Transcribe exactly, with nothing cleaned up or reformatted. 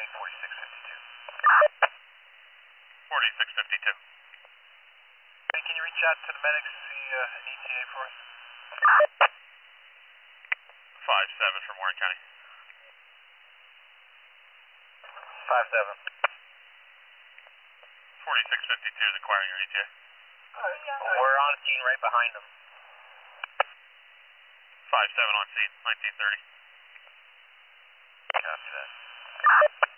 County, forty-six fifty-two. forty-six fifty-two. Hey, can you reach out to the medics and see uh, an E T A for us? five seven from Warren County. five seven. forty-six fifty-two is acquiring your E T A. We're on scene right behind them. five seven on scene, nineteen thirty. Copy that.